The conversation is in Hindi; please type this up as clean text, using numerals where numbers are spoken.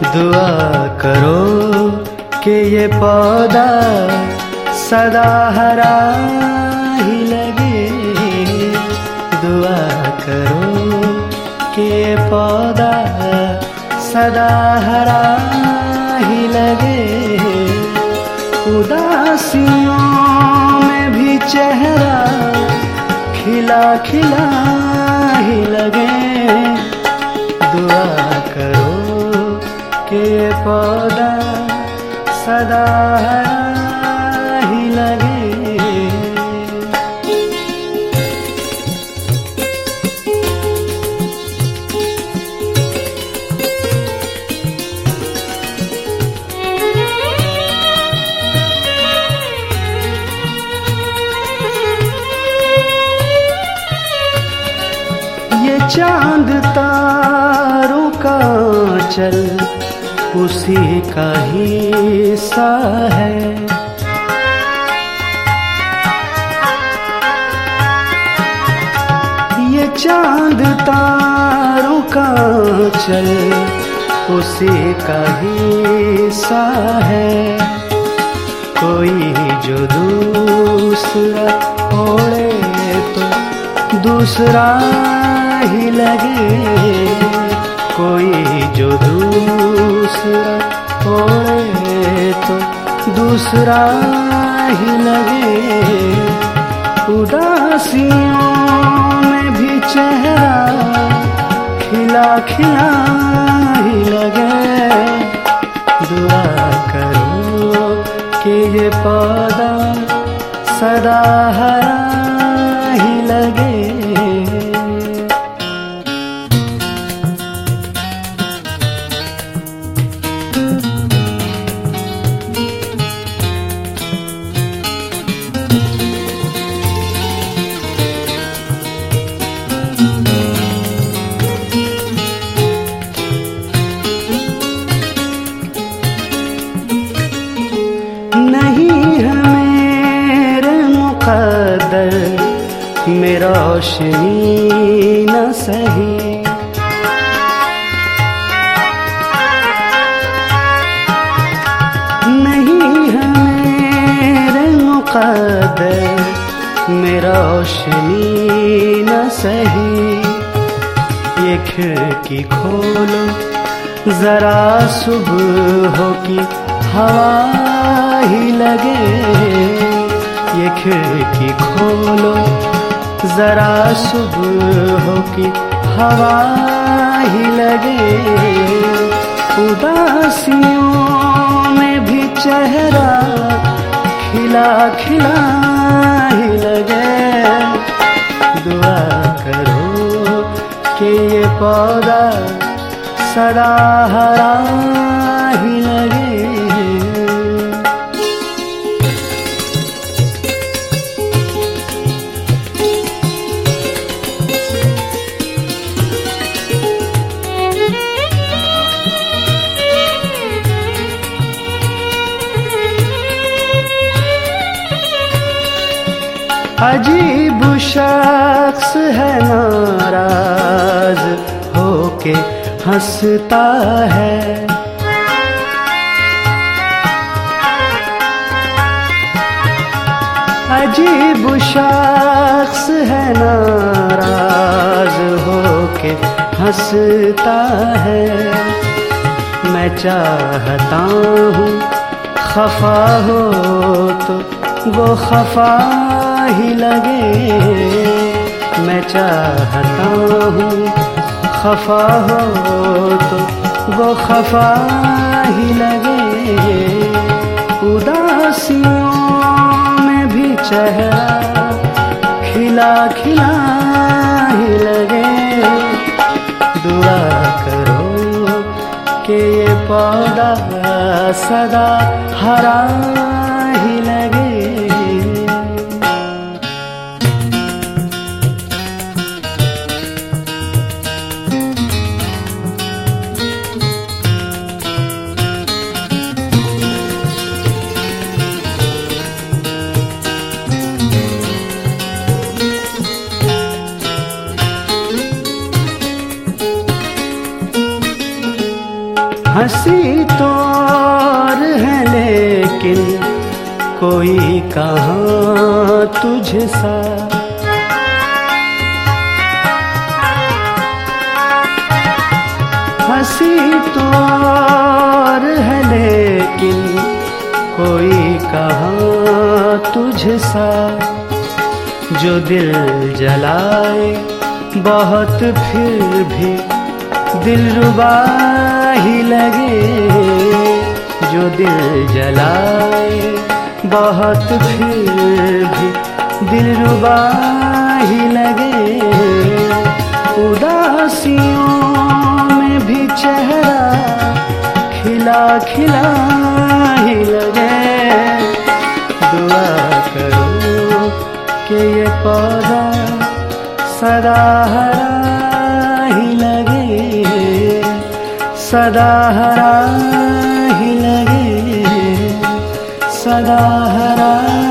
दुआ करो कि ये पौधा सदा हरा ही लगे। दुआ करो कि ये पौधा सदा हरा ही लगे। उदासियों में भी चेहरा खिला खिला ही लगे। दुआ करो कि ये पौधा सदा हरा ही लगे। ये चांद तारों का चल उसी का हिस्सा है। ये चांद तारों का चल उसी का हिस्सा है। कोई जो दूसरा ओढ़े तो दूसरा ही लगे। कोई जो दूसरा ओढ़े तो दूसरा ही लगे। उदासियों में भी चेहरा खिला खिला ही लगे। दुआ करो कि ये पौधा सदा हरा ही लगे। नहीं है मेरे मुक़द्दर में रोशनी न सही। नहीं है मेरे मुक़द्दर में रोशनी न सही। ये खिड़की खोलो जरा सुबह की हवा ही लगे। ये खिड़की खोलो जरा सुबह की हवा ही लगे। उदासियों में भी चेहरा खिला खिला ही लगे। दुआ करो कि ये पौधा सदा हरा ही लगे। अजीब शख्स है नाराज होके हंसता है। अजीब शख्स है नाराज होके हंसता है। मैं चाहता हूँ खफा हो तो वो खफा ही लगे। मैं चाहता हूँ खफा हो तो वो खफा ही लगे। उदासियों में भी चेहरा खिला खिला ही लगे। दुआ करो कि ये पौधा सदा हरा ही लगे। हंसी तो और है लेकिन कोई कहाँ तुझसा। हंसी तो और है लेकिन कोई कहाँ तुझसा। जो दिल जलाए बहुत फिर भी दिलरुबा ही लगे। जो दिल जलाए बहुत फिर भी दिलरुबा ही लगे। उदासियों में भी चेहरा खिला खिला ही लगे। दुआ करो कि ये पौधा सदा हरा ही लगे। सदा हरा ही लगे। सदा हरा